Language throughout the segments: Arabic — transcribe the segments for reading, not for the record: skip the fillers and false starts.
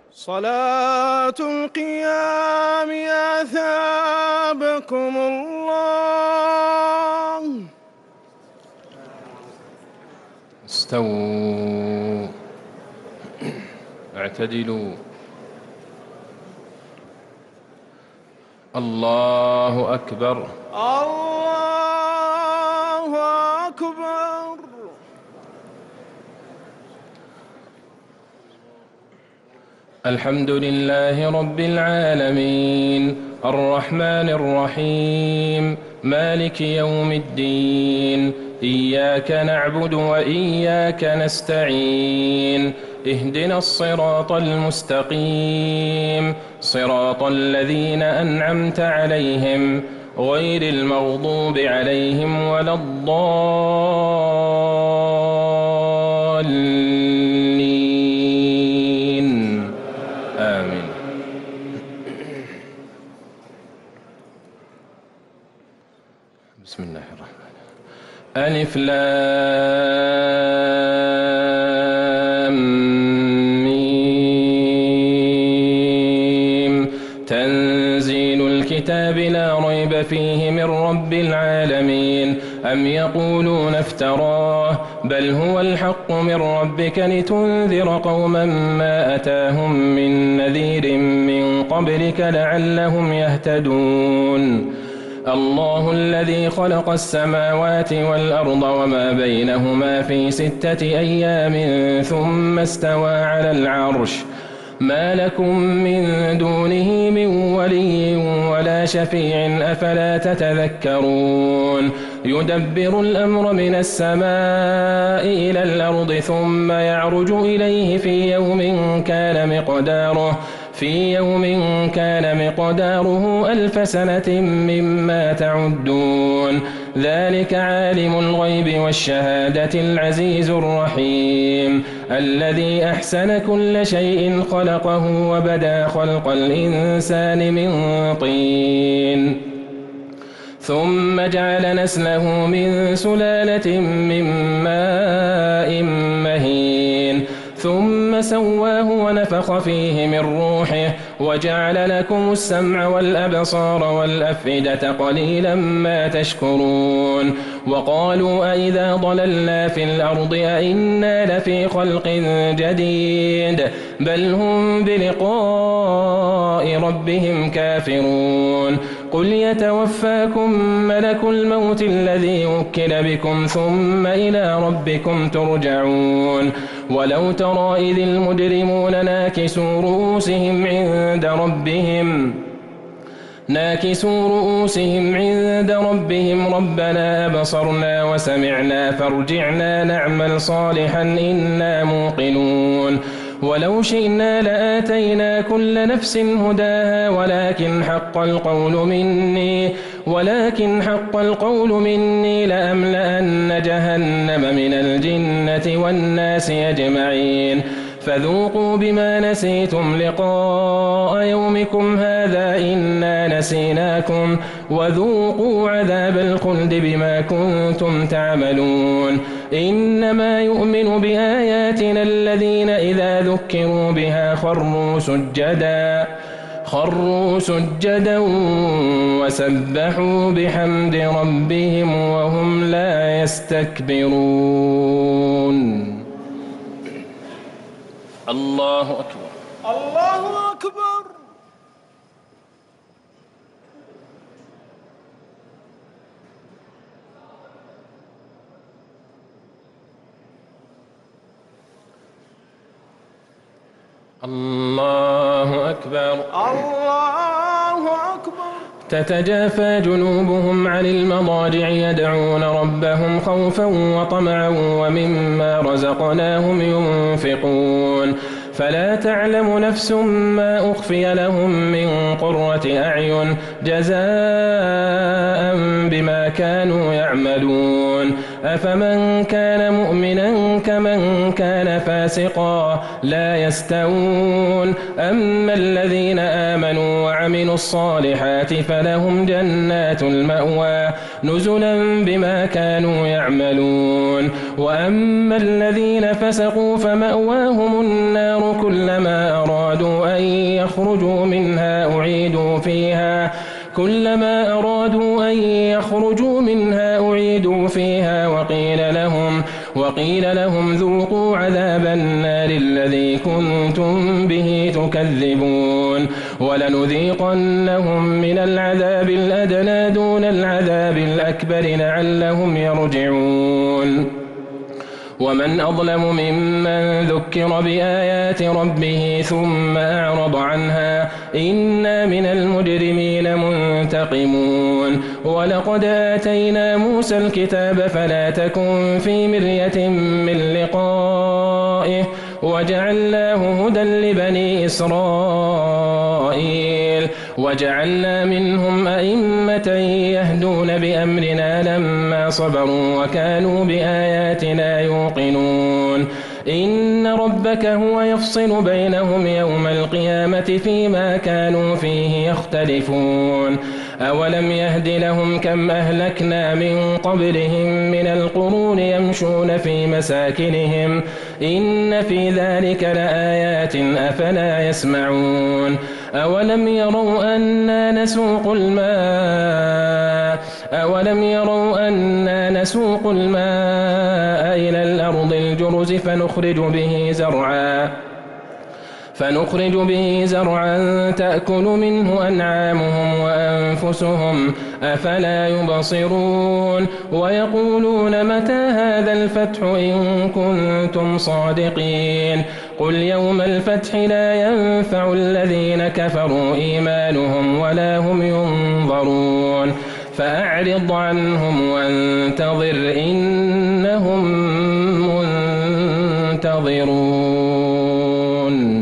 صلاة القيام أثابكم الله. استووا، اعتدلوا. الله أكبر. الله أكبر. الحمد لله رب العالمين، الرحمن الرحيم، مالك يوم الدين، إياك نعبد وإياك نستعين، اهدنا الصراط المستقيم، صراط الذين أنعمت عليهم غير المغضوب عليهم ولا الضالين، آمين. بسم الله الرحمن الرحيم. ألف لام ميم. تنزيل الكتاب لا ريب فيه من رب العالمين. أم يقولون افتراه، بل هو الحق من ربك لتنذر قوما ما أتاهم من نذير من قبلك لعلهم يهتدون. الله الذي خلق السماوات والأرض وما بينهما في 6 أيام ثم استوى على العرش، ما لكم من دونه من ولي ولا شفيع أفلا تتذكرون. يدبر الأمر من السماء إلى الأرض ثم يعرج إليه في يوم كان مقداره 1000 سنة مما تعدون. ذلك عالم الغيب والشهادة العزيز الرحيم، الذي أحسن كل شيء خلقه وبدأ خلق الإنسان من طين، ثم جعل نسله من سلالة من ماء مهين، ثم سواه ونفخ فيه من روحه وجعل لكم السمع والأبصار والأفئدة قليلا ما تشكرون. وقالوا أئذا ضللنا في الأرض أئنا لفي خلق جديد، بل هم بلقاء ربهم كافرون. قل يتوفاكم ملك الموت الذي وكل بكم ثم إلى ربكم ترجعون. ولو ترى إذ المجرمون ناكسوا رؤوسهم عند ربهم ربنا أبصرنا وسمعنا فارجعنا نعمل صالحا إنا موقنون. ولو شئنا لآتينا كل نفس هداها ولكن حق القول مني لأملأن جهنم من الجنة والناس أجمعين. فذوقوا بما نسيتم لقاء يومكم هذا إنا نسيناكم وذوقوا عذاب الخلد بما كنتم تعملون. إنما يؤمن بآياتنا الذين إذا ذكروا بها خروا سجدا وسبحوا بحمد ربهم وهم لا يستكبرون. الله أكبر. الله أكبر. الله أكبر. الله أكبر. تتجافى جنوبهم عن المضاجع يدعون ربهم خوفا وطمعا ومما رزقناهم ينفقون. فلا تعلم نفس ما أخفي لهم من قرة أعين جزاء بما كانوا يعملون. أفمن كان مؤمنا كمن كان فاسقا لا يستوون. أما الذين آمنوا وعملوا الصالحات فلهم جنات المأوى نزلا بما كانوا يعملون. وأما الذين فسقوا فمأواهم النار كلما أرادوا يخرجوا منها أعيدوا فيها كلما أرادوا أن يخرجوا منها أعيدوا فيها وقيل لهم ذوقوا عذاب النار الذي كنتم به تكذبون ولنذيقنهم من العذاب الأدنى دون العذاب الأكبر لعلهم يرجعون ومن أظلم ممن ذكر بآيات ربه ثم أعرض عنها إنا من المجرمين منتقمون ولقد آتينا موسى الكتاب فلا تكن في مرية من لقائه وجعلناه هدى لبني إسرائيل وجعلنا منهم أئمة يهدون بأمرنا لما صبروا وكانوا بآياتنا يوقنون إن ربك هو يفصل بينهم يوم القيامة فيما كانوا فيه يختلفون أولم يهد لهم كم أهلكنا من قبلهم من القرون يمشون في مساكنهم إن في ذلك لآيات أفلا يسمعون أولم يروا أنا نسوق الماء إلى الأرض الجرز فنخرج به زرعا تأكل منه أنعامهم وأنفسهم أفلا يبصرون ويقولون متى هذا الفتح إن كنتم صادقين قل يوم الفتح لا ينفع الذين كفروا إيمانهم ولا هم ينظرون فأعرض عنهم وانتظر إنهم منتظرون.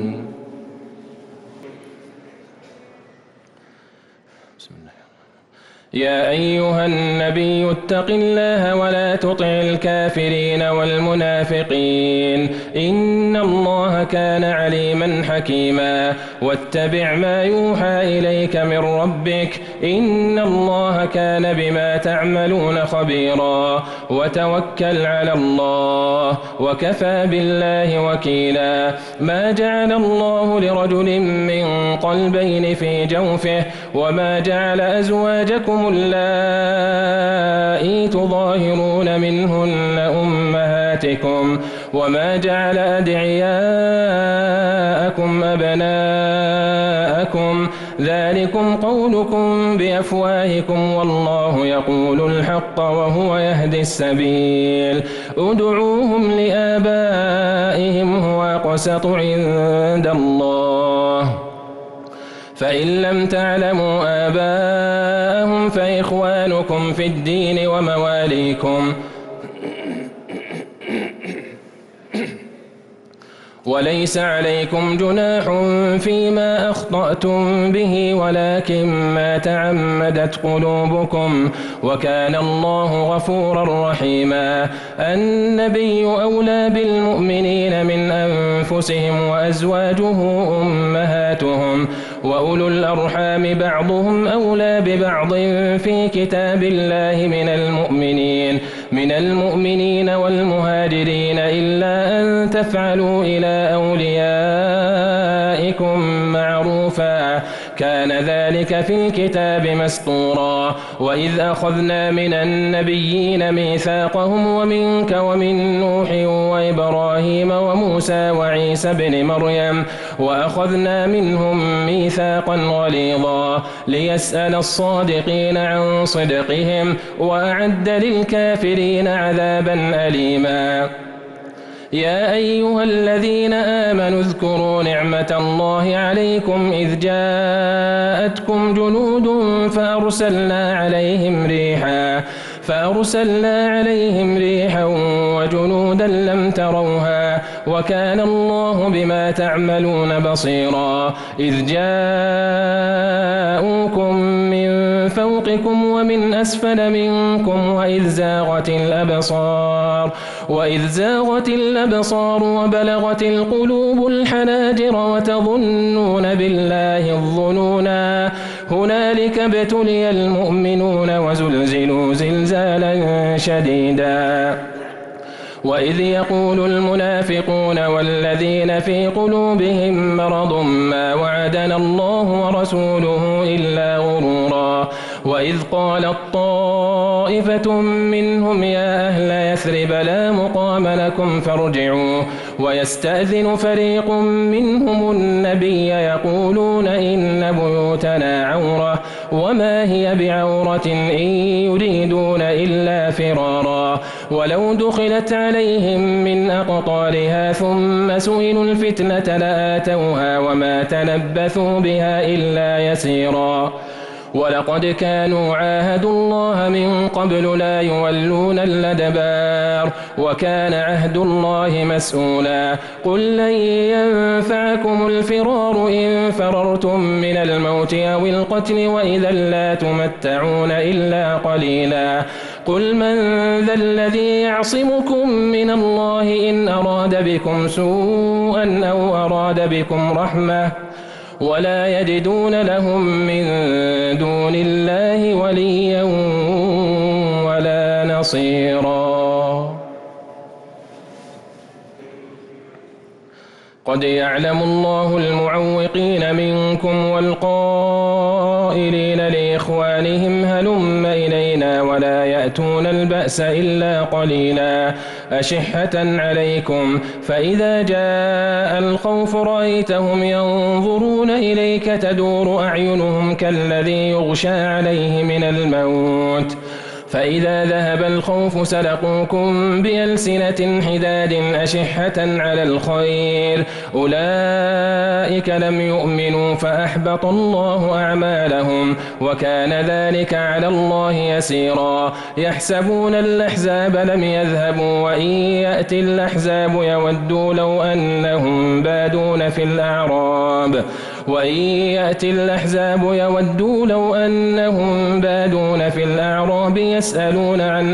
يا أيها النبي اتق الله ولا تطع الكافرين والمنافقين إن الله كان عليما حكيما واتبع ما يوحى إليك من ربك إن الله كان بما تعملون خبيرا وتوكل على الله وكفى بالله وكيلا ما جعل الله لرجل من قلبين في جوفه وما جعل أزواجكم اللائي تظاهرون منهن أمهاتكم وما جعل أدعياءكم أبناءكم ذلكم قولكم بأفواهكم والله يقول الحق وهو يهدي السبيل ادعوهم لآبائهم هو أقسط عند الله فإن لم تعلموا آباءهم فإخوانكم في الدين ومواليكم وليس عليكم جناح فيما أخطأتم به ولكن ما تعمدت قلوبكم وكان الله غفورا رحيما النبي أولى بالمؤمنين من أنفسهم وأزواجه أمهاتهم وأولو الأرحام بعضهم أولى ببعض في كتاب الله من المؤمنين والمهاجرين إلا أن تفعلوا إلى أوليائكم معروفا كان ذلك في الكتاب مسطورا وإذ أخذنا من النبيين ميثاقهم ومنك ومن نوح وإبراهيم وموسى وعيسى بن مريم وأخذنا منهم ميثاقا غليظا ليسأل الصادقين عن صدقهم وأعد للكافرين عذابا أليما يا أيها الذين آمنوا اذكروا نعمة الله عليكم إذ جاءتكم جنود فأرسلنا عليهم ريحا وجنودا لم تروها وكان الله بما تعملون بصيرا إذ جاءوكم من فوقكم ومن أسفل منكم وإذ زاغت الأبصار وبلغت القلوب الحناجر وتظنون بالله الظنونا هنالك ابتلي المؤمنون وزلزلوا زلزالا شديدا وإذ يقول المنافقون والذين في قلوبهم مرض ما وعدنا الله ورسوله إلا غرورا وإذ قالت طائفة منهم يا أهل يثرب لا مقام لكم فارجعوا ويستأذن فريق منهم النبي يقولون إن بيوتنا عورة وما هي بعورة إن يريدون إلا فرارا ولو دخلت عليهم من أقطارها ثم سئلوا الفتنة لآتوها وما تلبثوا بها إلا يسيرا ولقد كانوا عاهدوا الله من قبل لا يولون الأدبار وكان عهد الله مسؤولا قل لن ينفعكم الفرار إن فررتم من الموت أو القتل وإذا لا تمتعون إلا قليلا قل من ذا الذي يعصمكم من الله إن أراد بكم سوءا أو أراد بكم رحمة ولا يجدون لهم من دون الله وليا ولا نصيرا قد يعلم الله المعوقين منكم والقائلين لإخوانهم هلم إلينا ولا يأتون البأس إلا قليلا أشحة عليكم فإذا جاء الخوف رأيتهم ينظرون إليك تدور أعينهم كالذي يغشى عليه من الموت فإذا ذهب الخوف سلقوكم بألسنة حداد أشحة على الخير أولئك لم يؤمنوا فأحبط الله أعمالهم وكان ذلك على الله يسيرا يحسبون الأحزاب لم يذهبوا وإن يأتي الأحزاب يودوا لو أنهم بادون في الأعراب وإن يأتي الأحزاب يودوا لو أنهم بادون في الأعراب يسألون عن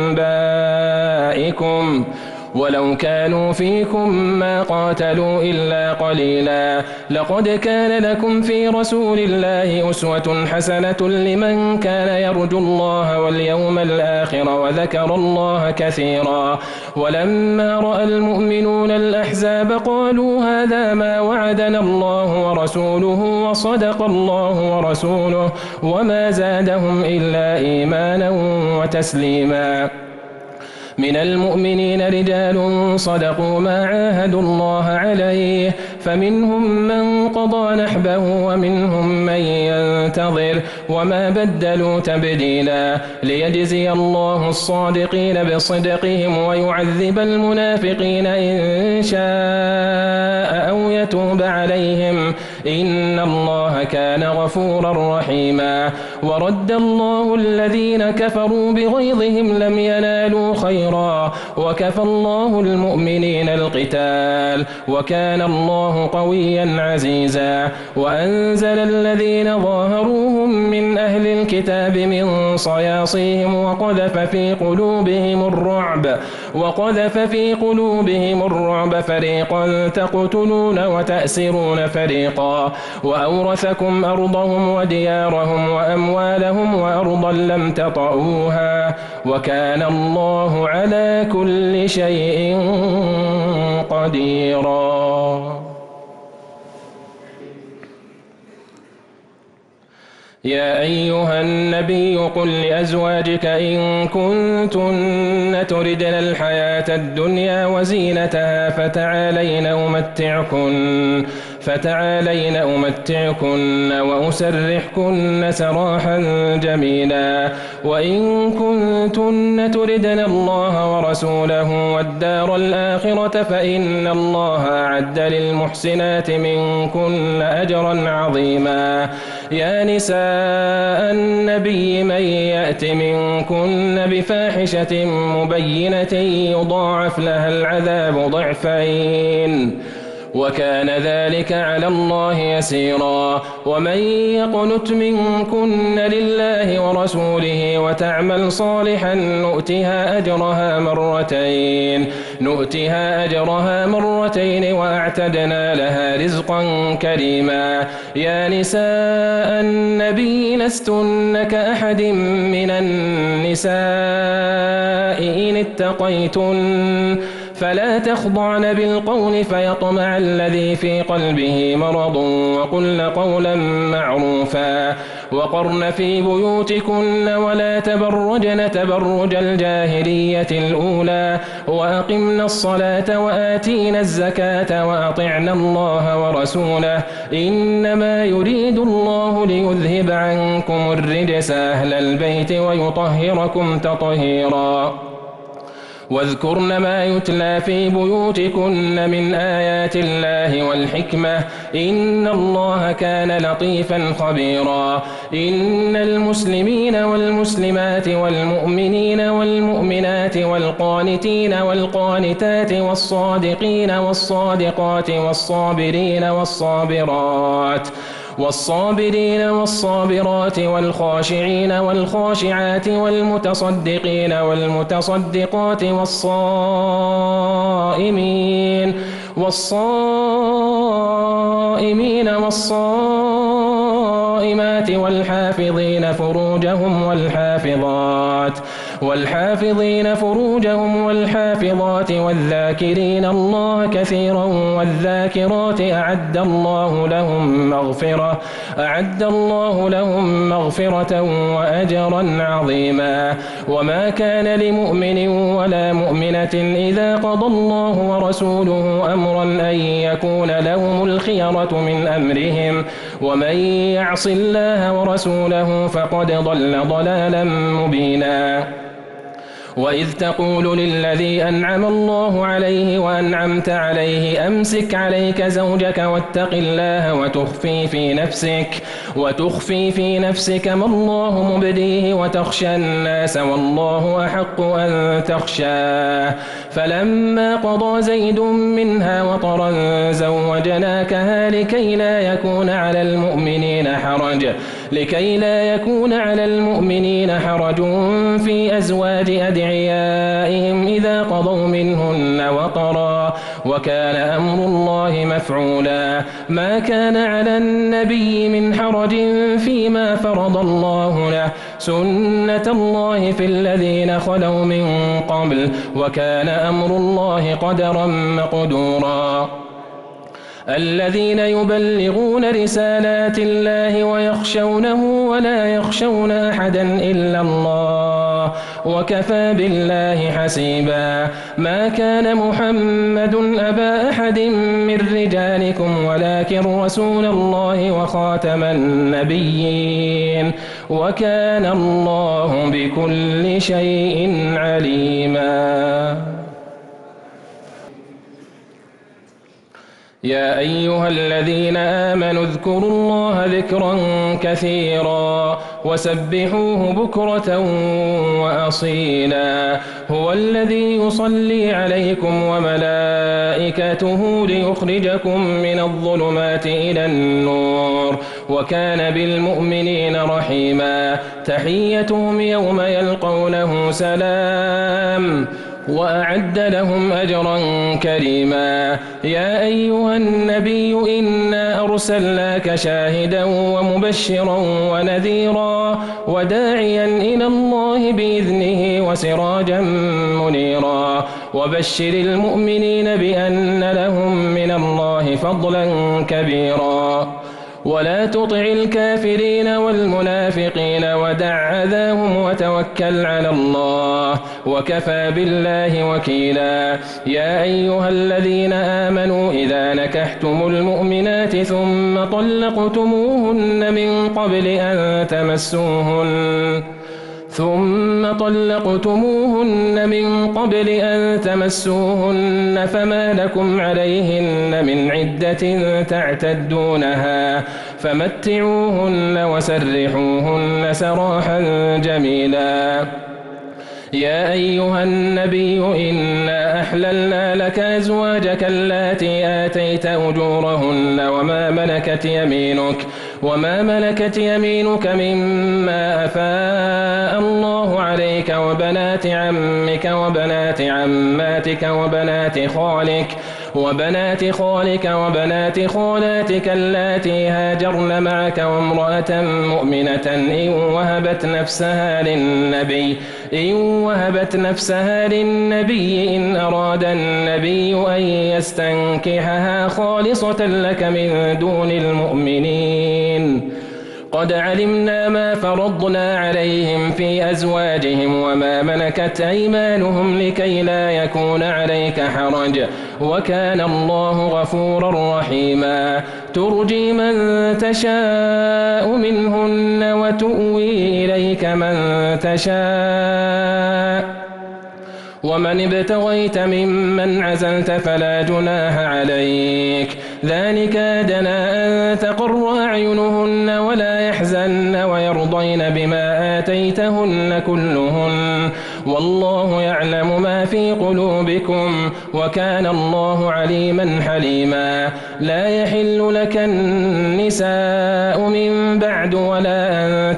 أنبائكم ولو كانوا فيكم ما قاتلوا إلا قليلا لقد كان لكم في رسول الله أسوة حسنة لمن كان يرجو الله واليوم الآخر وذكر الله كثيرا ولما رأى المؤمنون الأحزاب قالوا هذا ما وعدنا الله ورسوله وصدق الله ورسوله وما زادهم إلا إيمانا وتسليما من المؤمنين رجال صدقوا ما عاهدوا الله عليه فمنهم من قضى نحبه ومنهم من ينتظر وما بدلوا تبديلا ليجزي الله الصادقين بصدقهم ويعذب المنافقين إن شاء أو يتوب عليهم إن الله كان غفورا رحيما ورد الله الذين كفروا بغيظهم لم ينالوا خيرا وكفى الله المؤمنين القتال وكان الله قويا عزيزا وأنزل الذين ظاهروهم من أهل الكتاب من صياصيهم وقذف في قلوبهم الرعب فريقا تقتلون وتأسرون فريقا وأورثكم أرضهم وديارهم وأموالهم وأرضا لم تطئوها وكان الله على كل شيء قديرا يا أيها النبي قل لأزواجك إن كنتن تردن الحياة الدنيا وزينتها فتعالين أمتعكن وأسرحكن سراحا جميلا وإن كنتن تردن الله ورسوله والدار الآخرة فإن الله أعد للمحسنات منكن أجرا عظيما يا نساء النبي من يأت منكن بفاحشة مبينة يضاعف لها العذاب ضعفين وكان ذلك على الله يسيرا. ومن يقنت منكن لله ورسوله وتعمل صالحا نؤتها أجرها مرتين وأعتدنا لها رزقا كريما. يا نساء النبي لستن كأحد من النساء إن اتقيتن فلا تخضعن بالقول فيطمع الذي في قلبه مرض وقلن قولا معروفا. وقرن في بيوتكن ولا تبرجن تبرج الجاهلية الأولى وأقمنا الصلاة وآتينا الزكاة وأطعنا الله ورسوله إنما يريد الله ليذهب عنكم الرجس أهل البيت ويطهركم تطهيرا. واذكرن ما يتلى في بيوتكن من آيات الله والحكمة إن الله كان لطيفا خبيرا. إن المسلمين والمسلمات والمؤمنين والمؤمنات والقانتين والقانتات والصادقين والصادقات والصابرين والصابرات والخاشعين والخاشعات والمتصدقين والمتصدقات والصائمين والصائمات والحافظين فروجهم والحافظات والذاكرين الله كثيرا والذاكرات أعد الله لهم مغفرة وأجرا عظيما. وما كان لمؤمن ولا مؤمنة إذا قضى الله ورسوله أمرا أن يكون لهم الخيرة من أمرهم ومن يعص الله ورسوله فقد ضل ضلالا مبينا. وإذ تقول للذي أنعم الله عليه وأنعمت عليه أمسك عليك زوجك واتق الله وتخفي في نفسك ما الله مبديه وتخشى الناس والله أحق أن تخشاه فلما قضى زيد منها وطرا زوجناكها لكي لا يكون على المؤمنين حرج في أزواج أدعيائهم إذا قضوا منهن وطرا وكان أمر الله مفعولا. ما كان على النبي من حرج فيما فرض الله له سنة الله في الذين خلوا من قبل وكان أمر الله قدرا مقدورا. الذين يبلغون رسالات الله ويخشونه ولا يخشون أحدا إلا الله وكفى بالله حسيبا. ما كان محمد أبا أحد من رجالكم ولكن رسول الله وخاتم النبيين وكان الله بكل شيء عليما. يا أيها الذين آمنوا اذكروا الله ذكرا كثيرا وسبحوه بكرة وأصيلا. هو الذي يصلي عليكم وملائكته ليخرجكم من الظلمات إلى النور وكان بالمؤمنين رحيما. تحيتهم يوم يلقونه سلام وأعد لهم أجرا كريما. يا أيها النبي إنا أرسلناك شاهدا ومبشرا ونذيرا وداعيا إلى الله بإذنه وسراجا منيرا. وبشر المؤمنين بأن لهم من الله فضلا كبيرا. ولا تطع الكافرين والمنافقين ودع أذاهم وتوكل على الله وكفى بالله وكيلا. يا أيها الذين آمنوا إذا نكحتم المؤمنات ثم طلقتموهن من قبل أن تمسوهن فما لكم عليهن من عدة تعتدونها فمتعوهن وسرحوهن سراحا جميلا. يا أيها النبي إنا أحللنا لك أزواجك اللاتي آتيت أجورهن وما ملكت يمينك مما أفاء الله عليك وبنات عمك وبنات عماتك وبنات خالك وبنات خالاتك اللاتي هاجرن معك وامرأة مؤمنة إن وهبت نفسها للنبي إن أراد النبي أن يستنكحها خالصة لك من دون المؤمنين. قد علمنا ما فرضنا عليهم في أزواجهم وما ملكت أيمانهم لكي لا يكون عليك حرج وكان الله غفورا رحيما. ترجي من تشاء منهن وتؤوي إليك من تشاء ومن ابتغيت ممن عزلت فلا جناح عليك. ذلك أدنى أن تقر أعينهن ولا يحزن ويرضين بما آتيتهن كلهن والله يعلم ما في قلوبكم وكان الله عليما حليما. لا يحل لك النساء من بعد ولا أن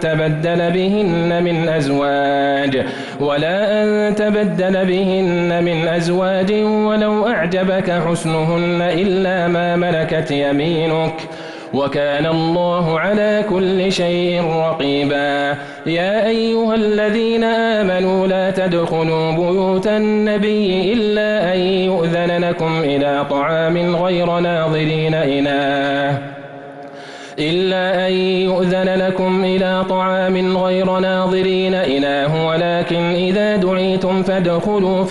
تبدل بهن من أزواج ولو أعجبك حسنهن إلا ما ملكت يمينك وكان الله على كل شيء رقيبا. يا أيها الذين آمنوا لا تدخلوا بيوت النبي إلا أن يؤذن لكم إلى طعام غير ناظرين إناه ولكن إذا دعيتم فادخلوا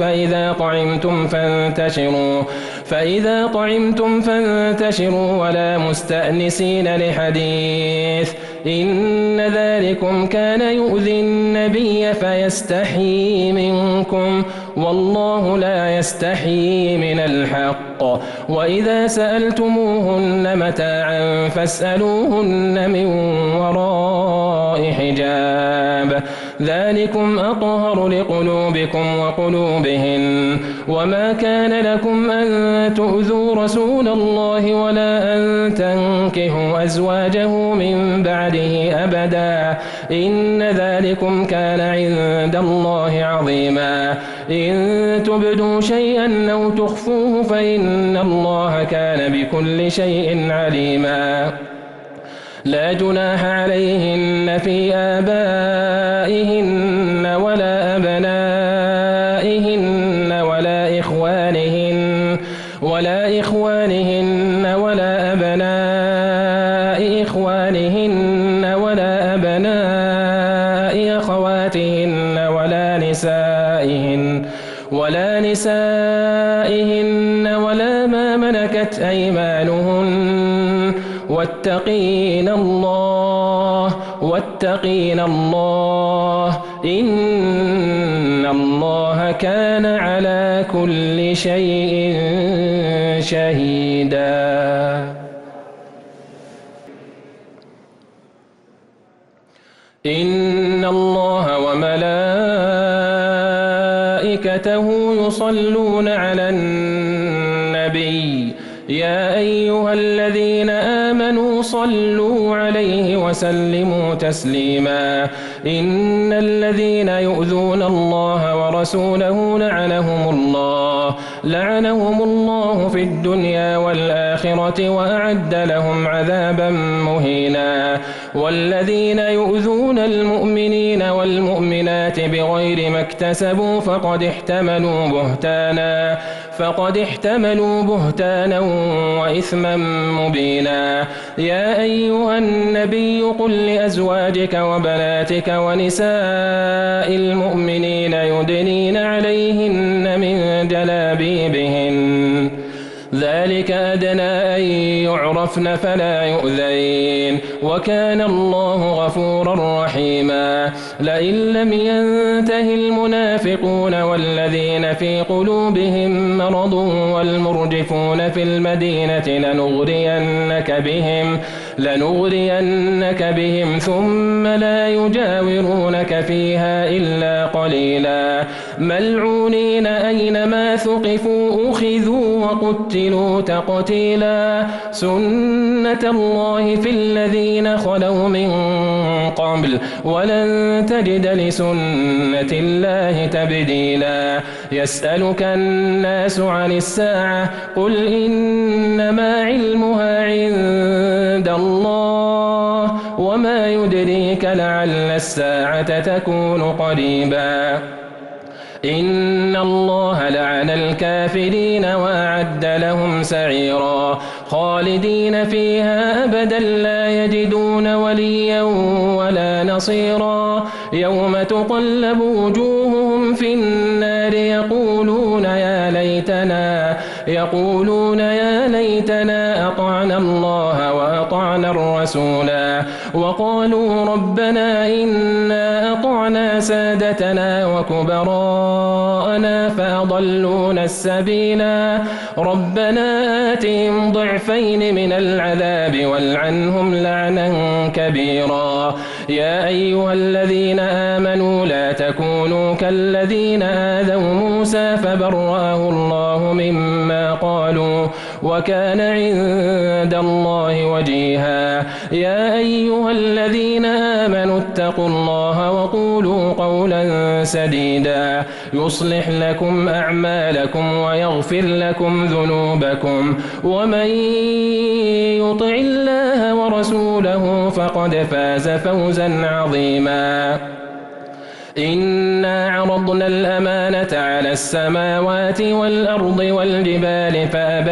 فإذا طعمتم فانتشروا ولا مستأنسين لحديث إن ذلكم كان يؤذي النبي فيستحيي منكم والله لا يستحيي من الحق. وإذا سألتموهن متاعا فاسألوهن من وراء حجاب ذلكم أطهر لقلوبكم وقلوبهن. وما كان لكم أن تؤذوا رسول الله ولا أن تنكحوا أزواجه من بعده أبدا إن ذلكم كان عند الله عظيما. إن تبدوا شيئا أو تخفوه فإن الله كان بكل شيء عليما. لا جناح عليهن في آبائهن ولا أبنائهن ولا إخوانهن ولا أبناء إخوانهن ولا أبناء أخواتهن ولا نسائهن ولا ما ملكت أيمانهن واتقين الله إن الله كان على كل شيء شهيدا. إن الله وملائكته يصلون على النبي يا أيها الذين آمنوا صلوا عليه وسلموا تسليما. إن الذين يؤذون الله ورسوله لعنهم الله في الدنيا والآخرة وأعد لهم عذابا مهينا. والذين يؤذون المؤمنين والمؤمنات بغير ما اكتسبوا فقد احتملوا بهتانا وإثما مبينا. يا أيها النبي قل لأزواجك وبناتك ونساء المؤمنين يدنين عليهن من جلابيبهن ذلك أدنى أن يعرفن فلا يؤذين وكان الله غفورا رحيما لئن لم ينته المنافقون والذين في قلوبهم مرض والمرجفون في المدينة لنغرينك بهم ثم لا يجاورونك فيها إلا قليلا ملعونين أينما ثقفوا أخذوا وقتلوا تقتيلا سنة الله في الذين خلوا من قبل ولن تجد لسنة الله تبديلا يسألك الناس عن الساعة قل إنما علمها عند الله وما يدريك لعل الساعة تكون قريبا إن الله لعن الكافرين وأعد لهم سعيرا خالدين فيها أبدا لا يجدون وليا ولا نصيرا يوم تقلب وجوههم في النار يقولون يا ليتنا أطعنا الله وأطعنا الرسولا وقالوا ربنا إنا أطعنا سادتنا وكبراءنا فأضلونا السبيلا ربنا آتهم ضعفين من العذاب والعنهم لعنا كبيرا يا أيها الذين آمنوا لا تكونوا كالذين آذوا موسى فبرأه الله مما قالوا وكان عند الله وجيها يا أيها الذين آمنوا اتقوا الله وقولوا قولا سديدا يصلح لكم أعمالكم ويغفر لكم ذنوبكم ومن يطع الله ورسوله فقد فاز فوزا عظيما إنا عرضنا الأمانة على السماوات والأرض والجبال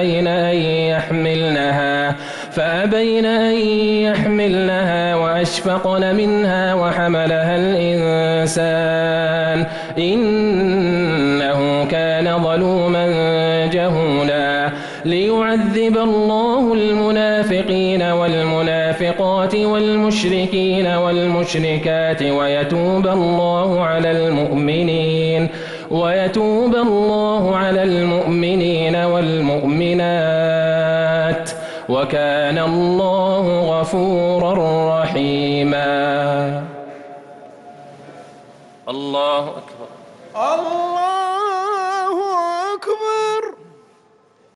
فأبين أن يحملنها وأشفقن منها وحملها الإنسان إنه كان ظلوما جهولا ليعذب الله المنافقين والمنافقات والمشركين والمشركات ويتوب الله على المؤمنين والمؤمنات وكان الله غفورا رحيما الله أكبر.